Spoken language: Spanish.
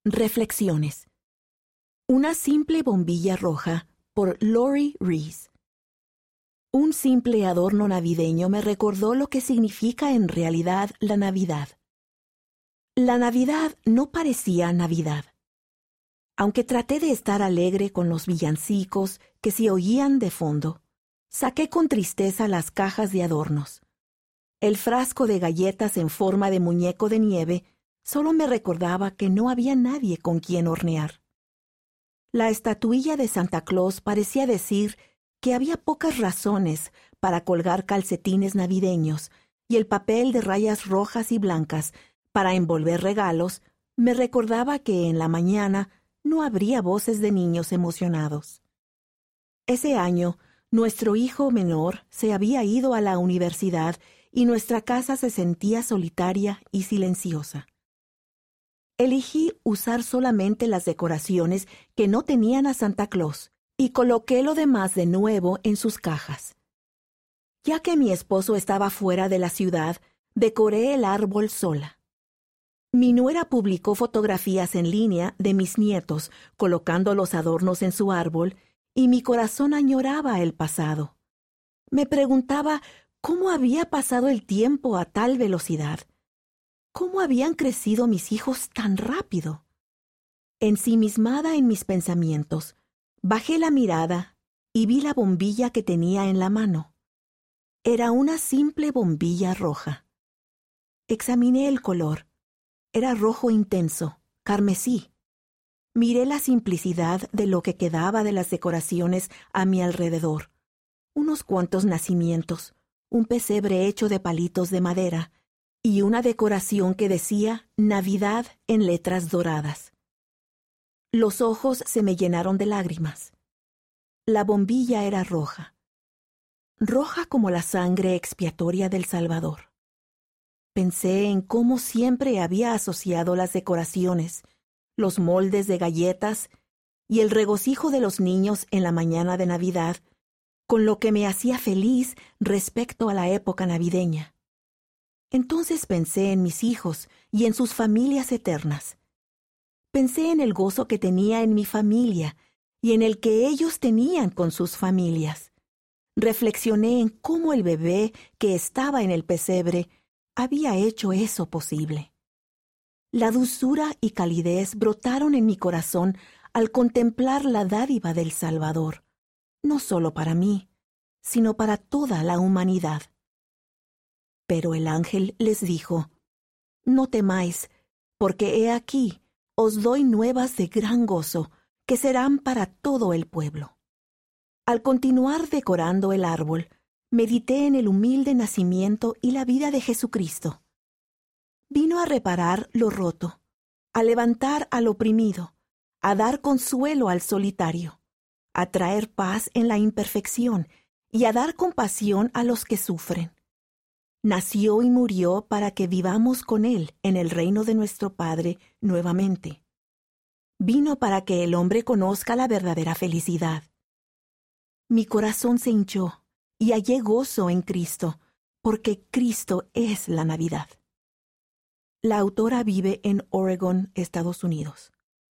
Reflexiones. Una simple bombilla roja por Lori Rees. Un simple adorno navideño me recordó lo que significa en realidad la Navidad. La Navidad no parecía Navidad. Aunque traté de estar alegre con los villancicos que se oían de fondo, saqué con tristeza las cajas de adornos. El frasco de galletas en forma de muñeco de nieve solo me recordaba que no había nadie con quien hornear. La estatuilla de Santa Claus parecía decir que había pocas razones para colgar calcetines navideños, y el papel de rayas rojas y blancas para envolver regalos me recordaba que en la mañana no habría voces de niños emocionados. Ese año, nuestro hijo menor se había ido a la universidad y nuestra casa se sentía solitaria y silenciosa. Elegí usar solamente las decoraciones que no tenían a Santa Claus y coloqué lo demás de nuevo en sus cajas. Ya que mi esposo estaba fuera de la ciudad, decoré el árbol sola. Mi nuera publicó fotografías en línea de mis nietos colocando los adornos en su árbol y mi corazón añoraba el pasado. Me preguntaba cómo había pasado el tiempo a tal velocidad. ¿Cómo habían crecido mis hijos tan rápido? Ensimismada en mis pensamientos, bajé la mirada y vi la bombilla que tenía en la mano. Era una simple bombilla roja. Examiné el color. Era rojo intenso, carmesí. Miré la simplicidad de lo que quedaba de las decoraciones a mi alrededor. Unos cuantos nacimientos, un pesebre hecho de palitos de madera y una decoración que decía Navidad en letras doradas. Los ojos se me llenaron de lágrimas. La bombilla era roja. Roja como la sangre expiatoria del Salvador. Pensé en cómo siempre había asociado las decoraciones, los moldes de galletas y el regocijo de los niños en la mañana de Navidad con lo que me hacía feliz respecto a la época navideña. Entonces pensé en mis hijos y en sus familias eternas. Pensé en el gozo que tenía en mi familia y en el que ellos tenían con sus familias. Reflexioné en cómo el bebé que estaba en el pesebre había hecho eso posible. La dulzura y calidez brotaron en mi corazón al contemplar la dádiva del Salvador, no solo para mí, sino para toda la humanidad. Pero el ángel les dijo: «No temáis, porque he aquí, os doy nuevas de gran gozo, que serán para todo el pueblo». Al continuar decorando el árbol, medité en el humilde nacimiento y la vida de Jesucristo. Vino a reparar lo roto, a levantar al oprimido, a dar consuelo al solitario, a traer paz en la imperfección y a dar compasión a los que sufren. Nació y murió para que vivamos con Él en el reino de nuestro Padre nuevamente. Vino para que el hombre conozca la verdadera felicidad. Mi corazón se hinchó y hallé gozo en Cristo, porque Cristo es la Navidad. La autora vive en Oregon, Estados Unidos.